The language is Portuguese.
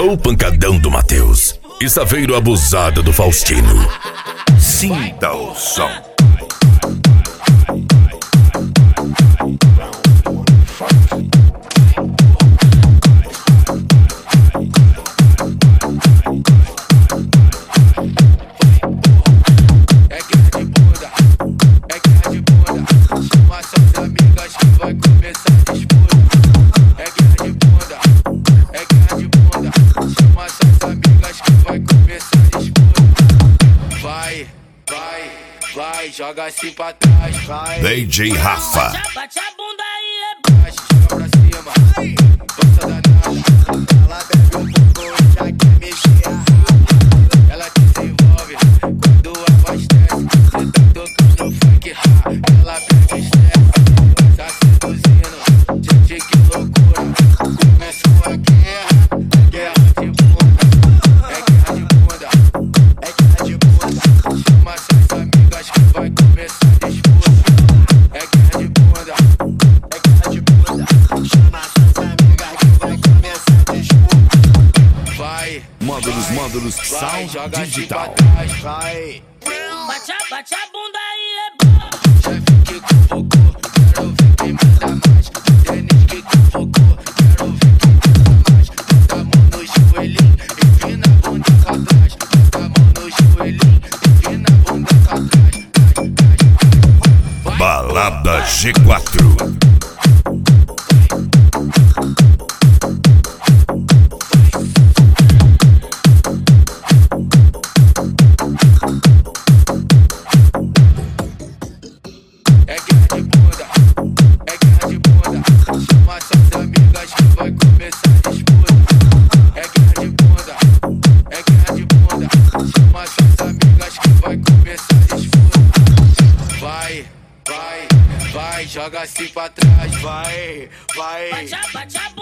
Flow pancadão do Matheus e saveiro abusado do Faustino. Sinta o som. Vai, joga assim pra trás, vai. DJ Rafa. Bate a bunda aí, Baixa, joga pra cima, força danada. Ela bebe um pouco e já quer mexer a raba. Ela te desenvolve quando abastece. Cê tá tocando funk rap. Ela pega estresse, tá seduzindo. Gente, que loucura. Começou a guerra de bunda. É guerra de bunda, é guerra de bunda. Chama suas amigas que vai começar a disputa. É guerra de bunda, é guerra de bunda. Chama suas amigas que vai começar a disputa. Vai, Módulos vai, Sound joga assim Digital. pra trás, vai. bate a bunda aí, Chefe que convocou, quero ver quem manda mais. Tênis que convocou, quero ver quem manda mais. Bota a mão no joelhinho, empina a bunda pra trás. Bota a mão no joelhinho, empina a bunda pra trás. Balada G4. É guerra de bunda, é guerra de bunda. Chama suas amigas que vai começar a disputa. É guerra de bunda, é guerra de bunda. Chama suas amigas que vai começar a disputa. Vai, joga assim pra trás, vai. bate a